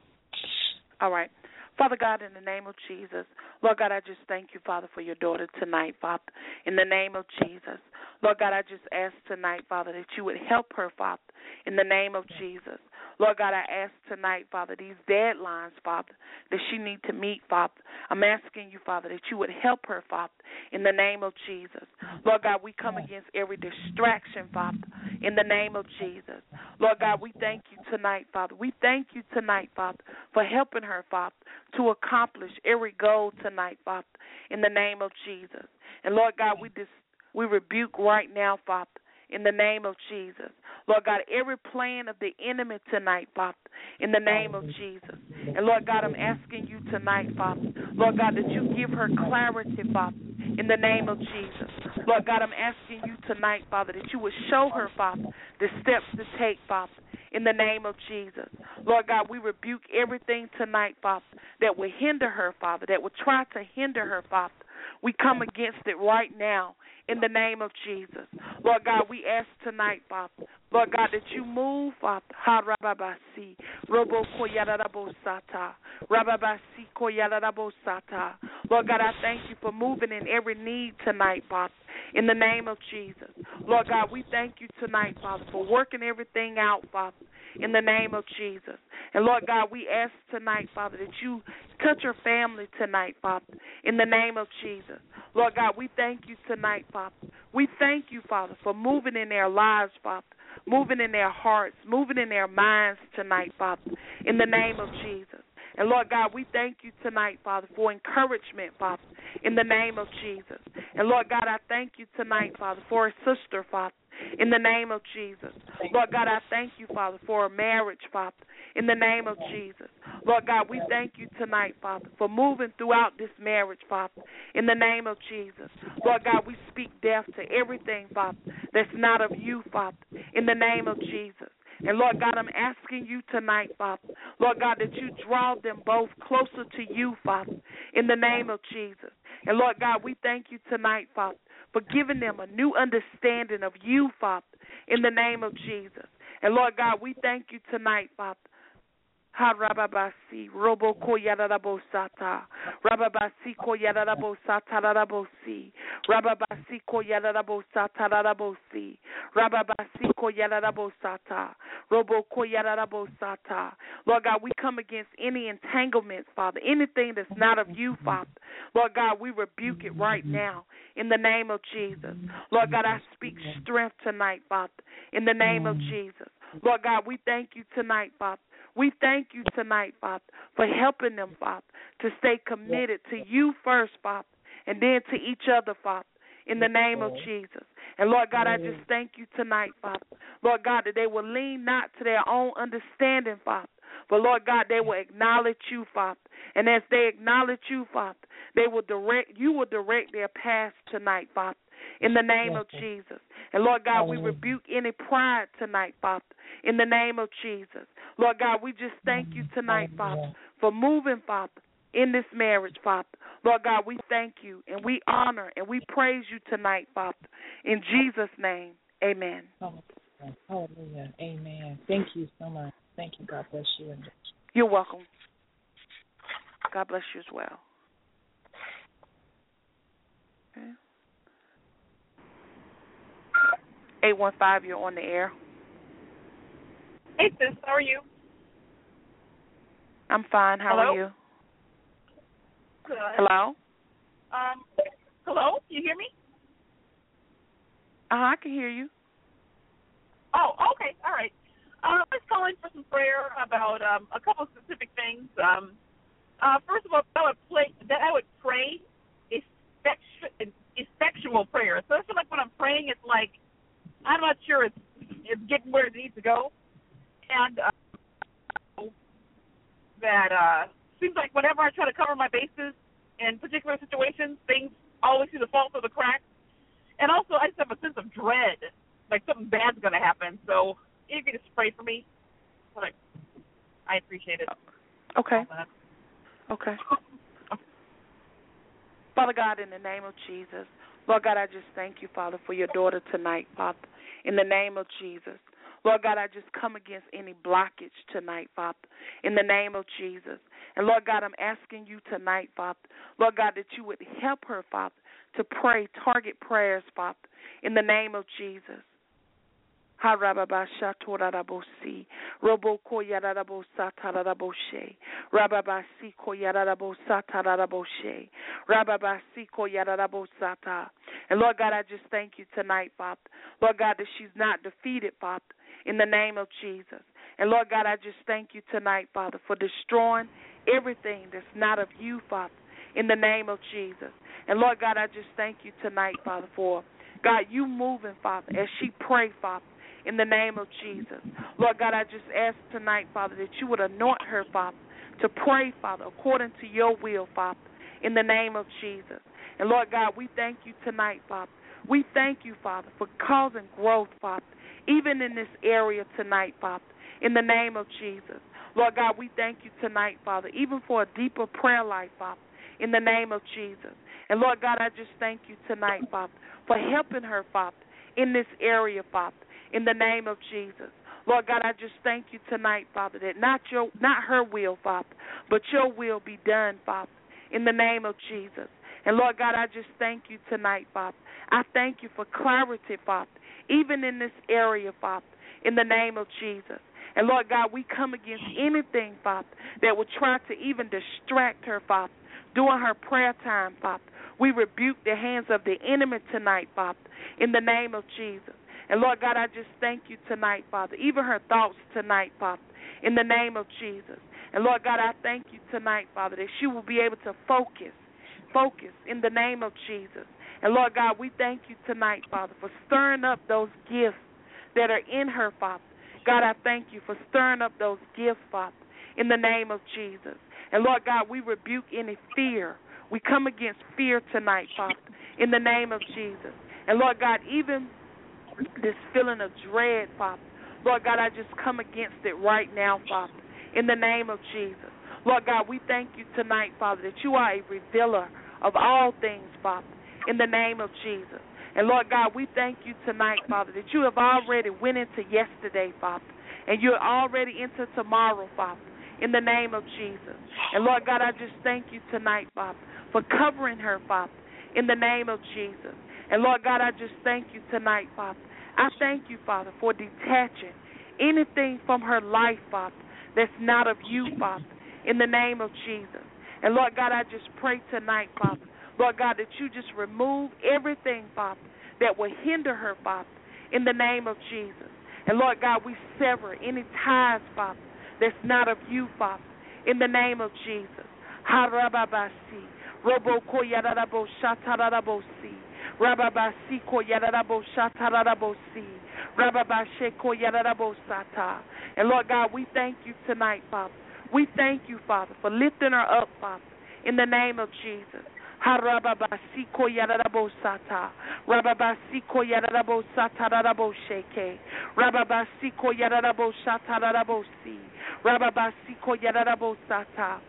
All right. Father God, in the name of Jesus, Lord God, I just thank you, Father, for your daughter tonight, Father, in the name of Jesus. Lord God, I just ask tonight, Father, that you would help her, Father, in the name of Jesus. Lord God, I ask tonight, Father, these deadlines, Father, that she needs to meet, Father. I'm asking you, Father, that you would help her, Father, in the name of Jesus. Lord God, we come against every distraction, Father, in the name of Jesus. Lord God, we thank you tonight, Father. We thank you tonight, Father, for helping her, Father, to accomplish every goal tonight, Father, in the name of Jesus. And Lord God, we rebuke right now, Father, in the name of Jesus. Lord God, every plan of the enemy tonight, Father, in the name of Jesus. And Lord God, I'm asking you tonight, Father, Lord God, that you give her clarity, Father, in the name of Jesus. Lord God, I'm asking you tonight, Father, that you would show her, Father, the steps to take, Father, in the name of Jesus. Lord God, we rebuke everything tonight, Father, that will hinder her, Father, that will try to hinder her, Father. We come against it right now in the name of Jesus. Lord God, we ask tonight, Father, Lord God, that you move, Father. Ha rababasi, robo koyarabosata, rababasi koyarabosata. Lord God, I thank you for moving in every need tonight, Father, in the name of Jesus. Lord God, we thank you tonight, Father, for working everything out, Father, in the name of Jesus. And Lord God, we ask tonight, Father, that you touch her family tonight, Father, in the name of Jesus. Lord God, we thank you tonight, Father. We thank you, Father, for moving in their lives, Father, moving in their hearts, moving in their minds tonight, Father, in the name of Jesus. And Lord God, we thank you tonight, Father, for encouragement, Father, in the name of Jesus. And Lord God, I thank you tonight, Father, for a sister, Father, in the name of Jesus. Lord God, I thank you, Father, for a marriage, Father, in the name of Jesus. Lord God, we thank you tonight, Father, for moving throughout this marriage, Father, in the name of Jesus. Lord God, we speak death to everything, Father, that's not of you, Father, in the name of Jesus. And Lord God, I'm asking you tonight, Father, Lord God, that you draw them both closer to you, Father, in the name of Jesus. And, Lord God, we thank you tonight, Father, for giving them a new understanding of you, Father, in the name of Jesus. And, Lord God, we thank you tonight, Father. Harababasi, Roboko Yadabosata, Rababasi Koyadabosata Rabosi, Rababasi Koyadabosata Rabosi, Rababasi Koyadabosata, Roboko Yadabosata. Lord God, we come against any entanglements, Father, anything that's not of you, Father. Lord God, we rebuke it right now in the name of Jesus. Lord God, I speak strength tonight, Father, in the name of Jesus. Lord God, we thank you tonight, Father. We thank you tonight, Father, for helping them, Father, to stay committed to you first, Father, and then to each other, Father, in the name of Jesus. And, Lord God, I just thank you tonight, Father. Lord God, that they will lean not to their own understanding, Father, but, Lord God, they will acknowledge you, Father. And as they acknowledge you, Father, you will direct their paths tonight, Father, in the name of Jesus. And, Lord God, we rebuke any pride tonight, Father, in the name of Jesus. Lord God, we just thank you tonight, Father, for moving, Father, in this marriage, Father. Lord God, we thank you and we honor and we praise you tonight, Father. In Jesus' name, amen. Hallelujah. Amen. Thank you so much. Thank you. God bless you. You're welcome. God bless you as well. Okay. 815, you're on the air. Hey, sis, how are you? I'm fine. How Hello? are you? Good. Hello? Hello? You hear me? I can hear you. Oh, okay. All right. I was calling for some prayer about a couple of specific things. First of all, I would pray effectual prayer. So I feel like when I'm praying, it's like I'm not sure it's getting where it needs to go. And that seems like whenever I try to cover my bases in particular situations, things always seem to fall through the cracks. And also, I just have a sense of dread, like something bad's going to happen. So if you could just pray for me, I appreciate it. Okay. Okay. Father God, in the name of Jesus, Lord God, I just thank you, Father, for your daughter tonight, Father, in the name of Jesus. Lord God, I just come against any blockage tonight, Father, in the name of Jesus. And, Lord God, I'm asking you tonight, Father, Lord God, that you would help her, Father, to pray target prayers, Father, in the name of Jesus. Harababashatorarabosi, Robokoyarabosataraboshi, Rababasikoyarabosataraboshi, Rababasikoyarabosata. And Lord God, I just thank you tonight, Father. Lord God, that she's not defeated, Father, in the name of Jesus. And Lord God, I just thank you tonight, Father, for destroying everything that's not of you, Father, in the name of Jesus. And Lord God, I just thank you tonight, Father, for God, you moving, Father, as she pray, Father, in the name of Jesus. Lord God, I just ask tonight, Father, that you would anoint her, Father, to pray, Father, according to your will, Father, in the name of Jesus. And Lord God, we thank you tonight, Father. We thank you, Father, for causing growth, Father, even in this area tonight, Father, in the name of Jesus. Lord God, we thank you tonight, Father, even for a deeper prayer life, Father, in the name of Jesus. And Lord God, I just thank you tonight, Father, for helping her, Father, in this area, Father, in the name of Jesus. Lord God, I just thank you tonight, Father, that not her will, Father, but your will be done, Father, in the name of Jesus. And Lord God, I just thank you tonight, Father. I thank you for clarity, Father, even in this area, Father, in the name of Jesus. And Lord God, we come against anything, Father, that would try to even distract her, Father, during her prayer time, Father. We rebuke the hands of the enemy tonight, Father, in the name of Jesus. And Lord God, I just thank you tonight, Father, even her thoughts tonight, Father, in the name of Jesus. And Lord God, I thank you tonight, Father, that she will be able to focus in the name of Jesus. And Lord God, we thank you tonight, Father, for stirring up those gifts that are in her, Father. God, I thank you for stirring up those gifts, Father, in the name of Jesus. And Lord God, we rebuke any fear. We come against fear tonight, Father, in the name of Jesus. And Lord God, even this feeling of dread, Father, Lord God, I just come against it right now, Father, in the name of Jesus. Lord God, we thank you tonight, Father, that you are a revealer of all things, Father, in the name of Jesus. And, Lord God, we thank you tonight, Father, that you have already went into yesterday, Father, and you're already into tomorrow, Father, in the name of Jesus. And, Lord God, I just thank you tonight, Father, for covering her, Father, in the name of Jesus. And, Lord God, I just thank you tonight, Father. I thank you, Father, for detaching anything from her life, Father, that's not of you, Father, in the name of Jesus. And, Lord God, I just pray tonight, Father, Lord God, that you just remove everything, Father, that will hinder her, Father, in the name of Jesus. And, Lord God, we sever any ties, Father, that's not of you, Father, in the name of Jesus. Harababasi, Roboko Yadarabo Shatarabosi, Rababasi Ko Yadarabo Shatarabosi, Rababasheko Yadarabo Sata. And, Lord God, we thank you tonight, Father. We thank you, Father, for lifting her up, Father, in the name of Jesus. Harababasiko Yadarabo Sata, Rababasiko Yadarabo Satarabo Sheke, Rababasiko Yadarabo Shatarabo Si, Rababasiko Yadarabo Sata,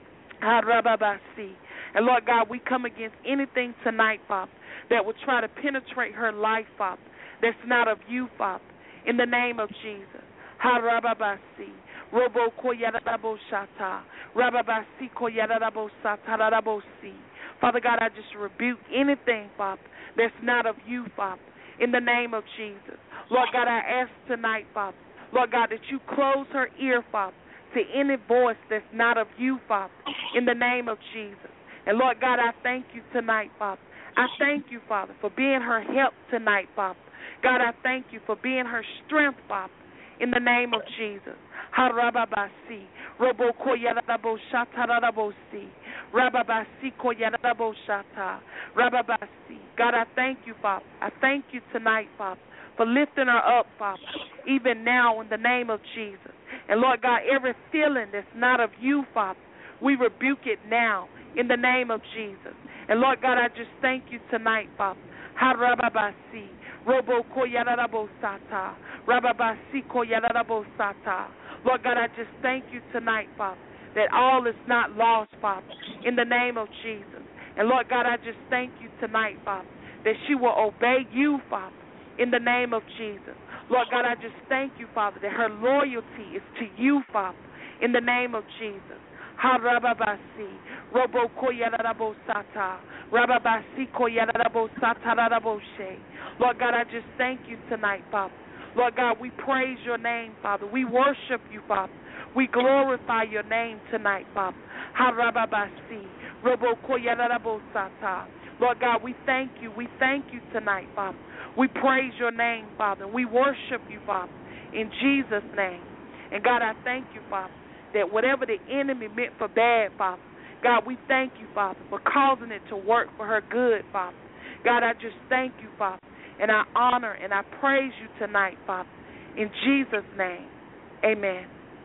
Harababasi. And, Lord God, we come against anything tonight, Father, that will try to penetrate her life, Father, that's not of you, Father, in the name of Jesus. Harababasi. Robo Koyadabo Shata, Rababasi Koyadabo Satarabosi. Father God, I just rebuke anything, Father, that's not of you, Father, in the name of Jesus. Lord God, I ask tonight, Father, Lord God, that you close her ear, Father, to any voice that's not of you, Father, in the name of Jesus. And Lord God, I thank you tonight, Father. I thank you, Father, for being her help tonight, Father. God, I thank you for being her strength, Father, in the name of Jesus. Harababasi, Robo Koyadabo Shatarabosi, Rababasi Koyadabo Shata, Rababasi. God, I thank you, Father. I thank you tonight, Father, for lifting her up, Father, even now in the name of Jesus. And Lord God, every feeling that's not of you, Father, we rebuke it now in the name of Jesus. And Lord God, I just thank you tonight, Father. Harababasi, Robo Koyadabo Sata, Rababasi Koyadabo Sata. Lord God, I just thank you tonight, Father, that all is not lost, Father, in the name of Jesus. And Lord God, I just thank you tonight, Father, that she will obey you, Father, in the name of Jesus. Lord God, I just thank you, Father, that her loyalty is to you, Father, in the name of Jesus. Harababasi, Robo Koyadabo Sata, Rababasi Koyadabo Sata. Lord God, I just thank you tonight, Father. Lord God, we praise your name, Father. We worship you, Father. We glorify your name tonight, Father. Harababasi, Robo Koyadabo Sata. Lord God, we thank you. We thank you tonight, Father. We praise your name, Father. We worship you, Father, in Jesus' name. And God, I thank you, Father, that whatever the enemy meant for bad, Father, God, we thank you, Father, for causing it to work for her good, Father. God, I just thank you, Father, and I honor and I praise you tonight, Father, in Jesus' name. Amen.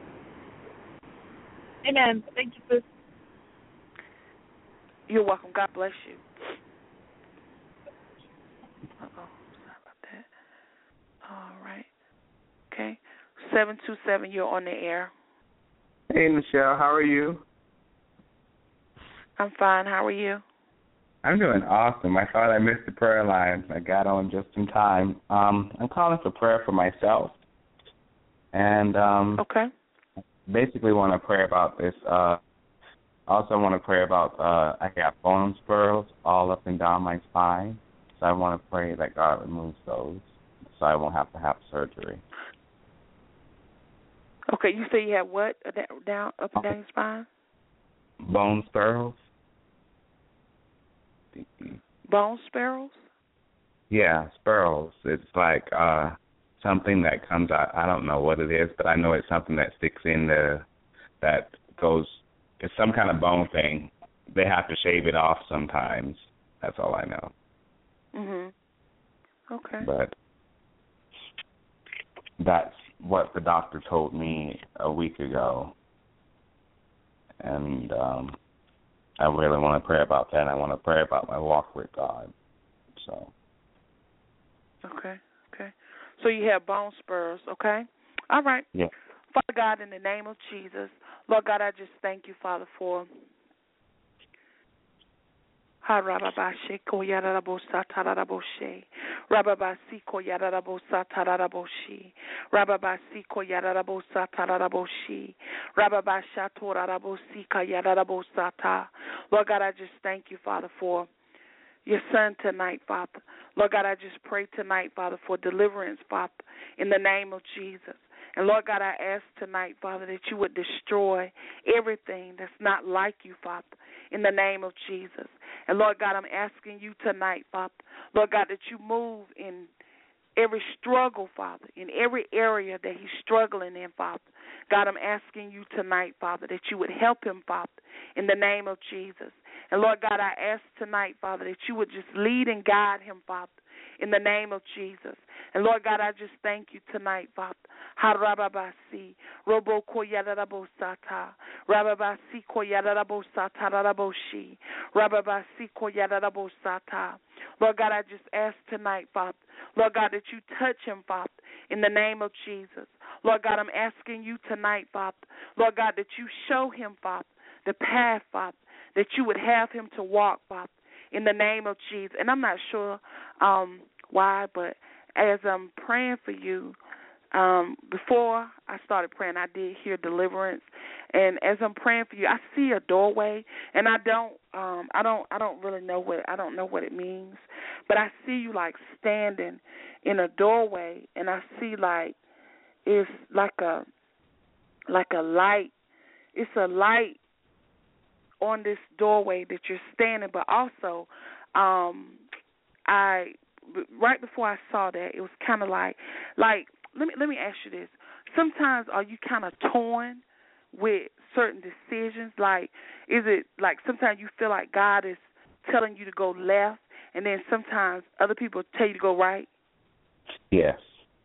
Amen. Thank you, sis. You're welcome. God bless you. Uh-oh. Sorry about that. All right. Okay. 727, you're on the air. Hey, Michelle, how are you? I'm fine. How are you? I'm doing awesome. I thought I missed the prayer lines. I got on just in time. I'm calling for prayer for myself. And okay. Basically want to pray about this. Also want to pray about, I got bone spurs all up and down my spine. So I want to pray that God removes those so I won't have to have surgery. Okay, you say you have what? Down, up and down your spine? Bone spurs. Bone sparrows? Yeah, spurs. It's like something that comes out. I don't know what it is, but I know it's something that sticks in that goes, it's some kind of bone thing. They have to shave it off sometimes. That's all I know. Okay. But that's what the doctor told me a week ago. And I really want to pray about that. I want to pray about my walk with God. So. Okay. So you have bone spurs, okay? All right. Yeah. Father God, in the name of Jesus, Lord God, I just thank you, Father, for Ha rababashe ko yararabosa tararaboshe. Rababasi ko yararabosa tararaboshi. Rababasi ko yararabosa tararaboshi. Rababasha torarabosi ka yararabosa ta. Lord God, I just thank you, Father, for your son tonight, Father. Lord God, I just pray tonight, Father, for deliverance, Father, in the name of Jesus. And Lord God, I ask tonight, Father, that you would destroy everything that's not like you, Father, in the name of Jesus. And Lord God, I'm asking you tonight, Father, Lord God, that you move in every struggle, Father, in every area that he's struggling in, Father. God, I'm asking you tonight, Father, that you would help him, Father, in the name of Jesus. And Lord God, I ask tonight, Father, that you would just lead and guide him, Father, in the name of Jesus. And Lord God, I just thank you tonight, Father. Harababasi, Robo Koyarabosata, Rababasi Koyarabosata, Raboshi, Rababasi Koyarabosata. Lord God, I just ask tonight, Father, Lord God, that you touch him, Father, in the name of Jesus. Lord God, I'm asking you tonight, Father, Lord God, that you show him, Father, the path, Father, that you would have him to walk, Father, in the name of Jesus. And I'm not sure why, but as I'm praying for you, before I started praying, I did hear deliverance. And as I'm praying for you, I see a doorway, and I don't really know what it means, but I see you like standing in a doorway, and I see like it's like a light. It's a light on this doorway that you're standing, but also right before I saw that, it was kind of like let me ask you this. Sometimes are you kind of torn with certain decisions? Like, is it like sometimes you feel like God is telling you to go left, and then sometimes other people tell you to go right? Yes.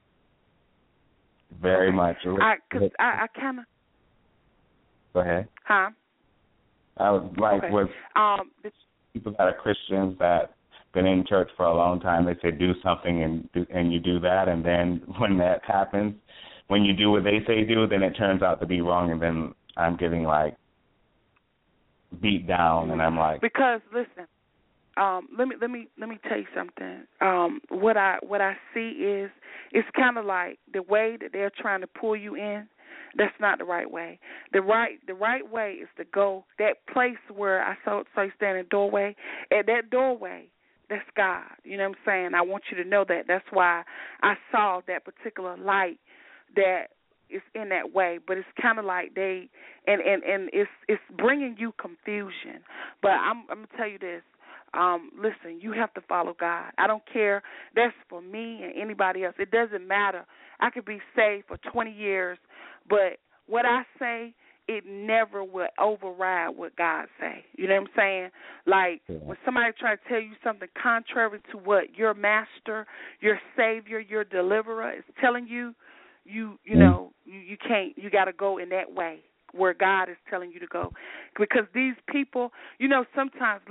Very much. I kind of... Go ahead. Huh? I was like with people that are Christians that been in church for a long time. They say do something and you do that, and then when that happens, when you do what they say do, then it turns out to be wrong, and then I'm getting like beat down, and I'm like, because listen, let me tell you something. What I see is it's kind of like the way that they're trying to pull you in. That's not the right way. The right way is to go that place where I saw you standing in the doorway. At that doorway, that's God. You know what I'm saying? I want you to know that. That's why I saw that particular light that is in that way. But it's kind of like and it's bringing you confusion. But I'm gonna tell you this. Listen, you have to follow God. I don't care. That's for me and anybody else. It doesn't matter. I could be saved for 20 years, but what I say, it never will override what God say. You know what I'm saying? Like when somebody try to tell you something contrary to what your master, your savior, your deliverer is telling you, you know, you can't. You got to go in that way where God is telling you to go. Because these people, you know, sometimes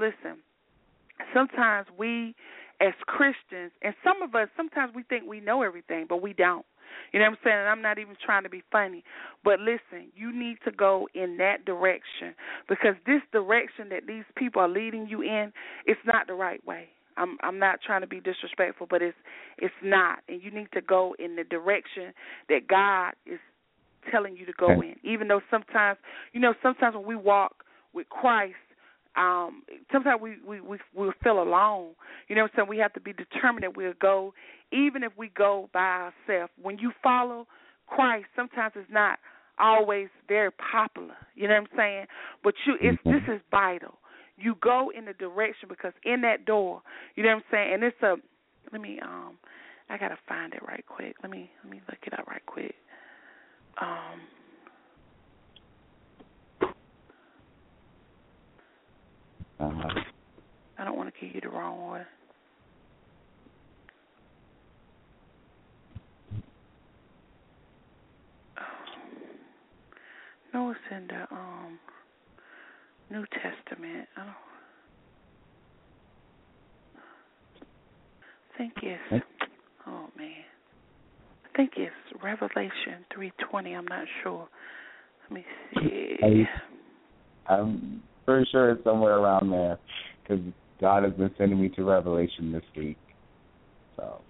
we as Christians, and some of us, sometimes we think we know everything, but we don't. You know what I'm saying? And I'm not even trying to be funny. But listen, you need to go in that direction, because this direction that these people are leading you in, it's not the right way. I'm not trying to be disrespectful, but it's not. And you need to go in the direction that God is telling you to go in. Even though sometimes when we walk with Christ, sometimes we'll feel alone. You know what I'm saying? We have to be determined that we'll go, even if we go by ourselves. When you follow Christ, sometimes it's not always very popular. You know what I'm saying? But this is vital. You go in the direction, because in that door, you know what I'm saying? And it's I gotta find it right quick. Let me look it up right quick. I don't want to give you the wrong one. No, it's in the New Testament. I think it's I think it's Revelation 3:20. I'm not sure. Let me see. I'm pretty sure it's somewhere around there, because God has been sending me to Revelation this week. So.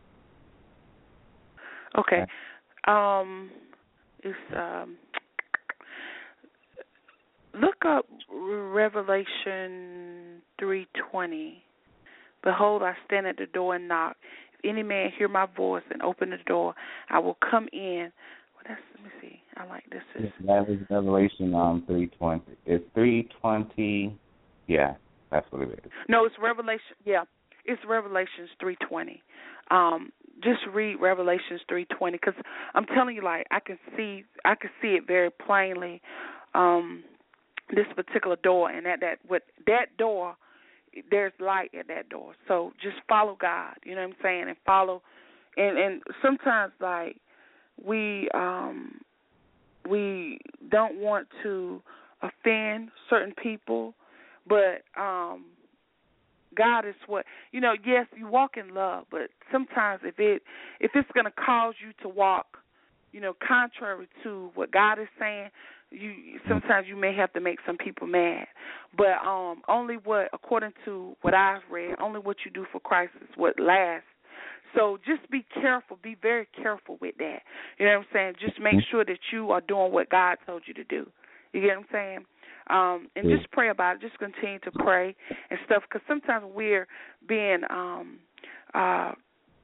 Okay. It's look up Revelation 3:20. Behold, I stand at the door and knock. If any man hear my voice and open the door, I will come in. Well, let me see. I like this. That is Revelation 3:20. It's 3:20. Yeah, that's what it is. No, it's Revelation. Yeah, it's Revelations 3:20. Just read Revelations 3:20 because I'm telling you, like I can see it very plainly. This particular door, and with that door, there's light at that door. So just follow God. You know what I'm saying, and follow. And sometimes like we don't want to offend certain people, but God is what, yes, you walk in love, but sometimes if it's going to cause you to walk, contrary to what God is saying, sometimes you may have to make some people mad. But according to what I've read, only what you do for Christ is what lasts. So just be careful, be very careful with that. You know what I'm saying? Just make sure that you are doing what God told you to do. You get what I'm saying? And just pray about it. Just continue to pray and stuff, because sometimes we're being kind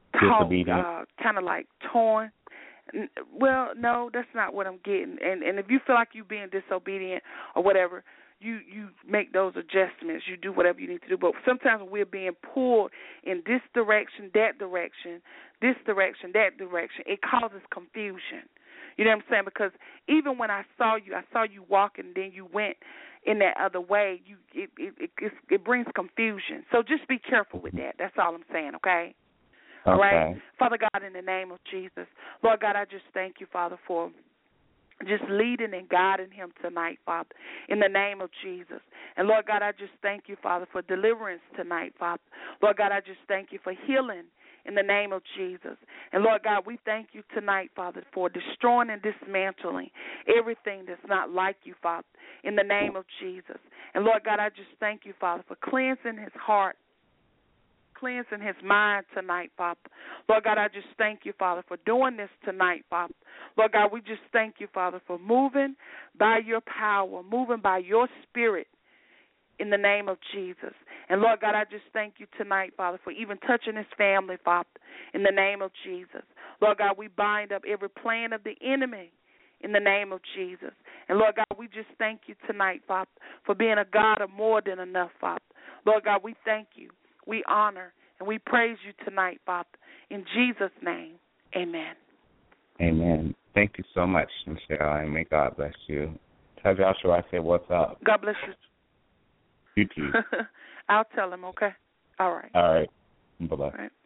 of like torn. Well, no, that's not what I'm getting. And if you feel like you're being disobedient or whatever, you make those adjustments. You do whatever you need to do. But sometimes we're being pulled in this direction, that direction, this direction, that direction. It causes confusion. You know what I'm saying? Because even when I saw you walking, then you went in that other way. It brings confusion. So just be careful with that. That's all I'm saying, okay? All right? Father God, in the name of Jesus, Lord God, I just thank you, Father, for just leading and guiding him tonight, Father, in the name of Jesus. And, Lord God, I just thank you, Father, for deliverance tonight, Father. Lord God, I just thank you for healing in the name of Jesus. And, Lord God, we thank you tonight, Father, for destroying and dismantling everything that's not like you, Father, in the name of Jesus. And, Lord God, I just thank you, Father, for cleansing his heart, cleansing his mind tonight, Father. Lord God, I just thank you, Father, for doing this tonight, Father. Lord God, we just thank you, Father, for moving by your power, moving by your spirit in the name of Jesus. And, Lord God, I just thank you tonight, Father, for even touching his family, Father, in the name of Jesus. Lord God, we bind up every plan of the enemy in the name of Jesus. And, Lord God, we just thank you tonight, Father, for being a God of more than enough, Father. Lord God, we thank you. We honor and we praise you tonight, Father. In Jesus' name, amen. Amen. Thank you so much, Michelle, and may God bless you. Tell Joshua I said what's up. God bless you. You too. I'll tell him, okay? All right. All right. Bye-bye. All right.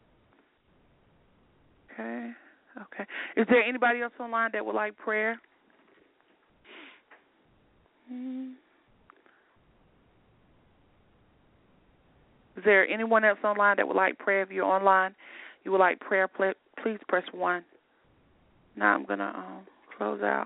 Okay. Is there anybody else online that would like prayer? Is there anyone else online that would like prayer? If you're online, you would like prayer, please press 1. Now I'm going to close out.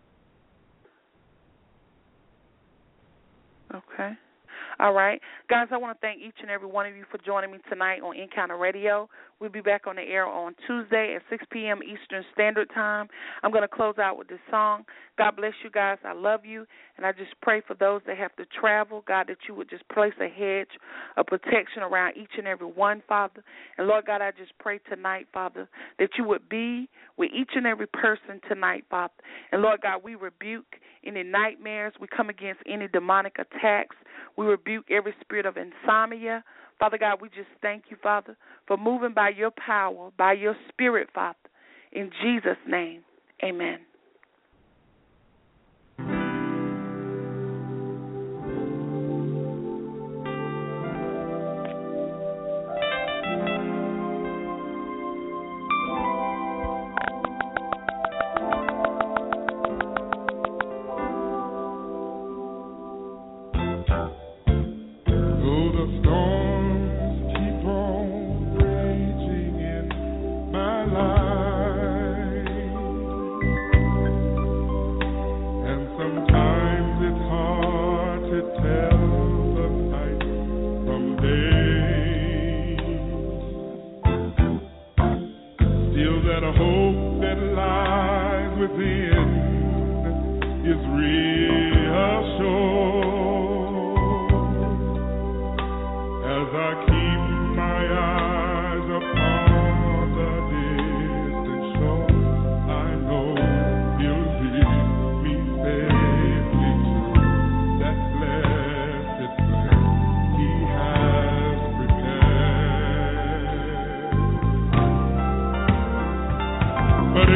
Okay. All right. Guys, I want to thank each and every one of you for joining me tonight on Encounter Radio. We'll be back on the air on Tuesday at 6 p.m. Eastern Standard Time. I'm going to close out with this song. God bless you guys. I love you. And I just pray for those that have to travel, God, that you would just place a hedge of protection around each and every one, Father. And, Lord God, I just pray tonight, Father, that you would be with each and every person tonight, Father. And, Lord God, we rebuke any nightmares. We come against any demonic attacks. We rebuke every spirit of insomnia. Father God, we just thank you, Father, for moving by your power, by your spirit, Father. In Jesus' name, amen. that lies within is reassured as I keep my eyes upon the distant shore. I know He'll lead me safely to that blessed place He has prepared. But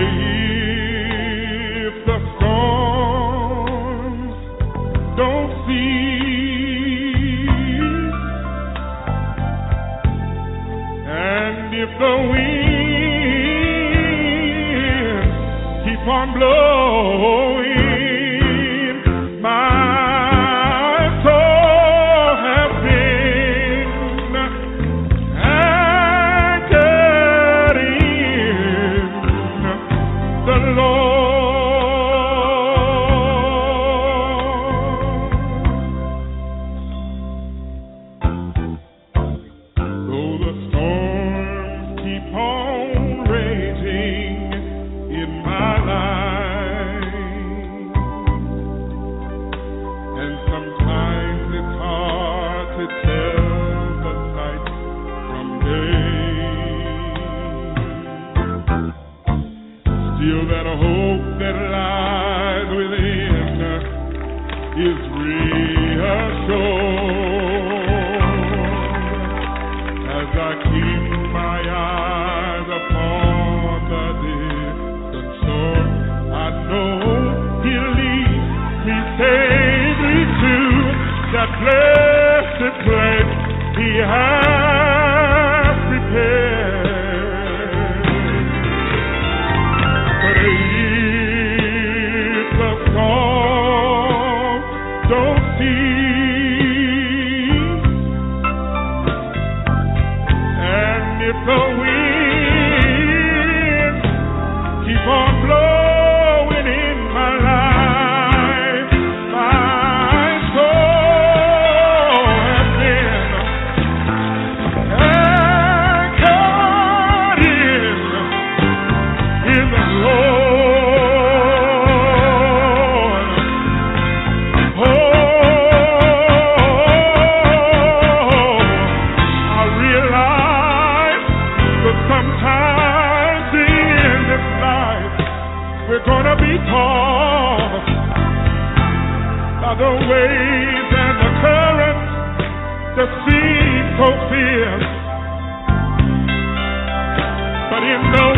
if the storms don't cease, and if the winds keep on blowing, my soul has been anchored in the Lord. Though the storms keep on raging in my life, and sometimes it's hard to tell the night from day, still that hope that lies within is reassured as I keep my eyes upon the distant shore. I know He'll lead me safely to that blessed place He has prepared. But if the storm don't cease, and if the winds keep on blowing in my life, my soul has been anchored in the Lord. Oh, I realize that sometimes in this life we're gonna be tossed by the waves and the currents that seem so fierce. But in those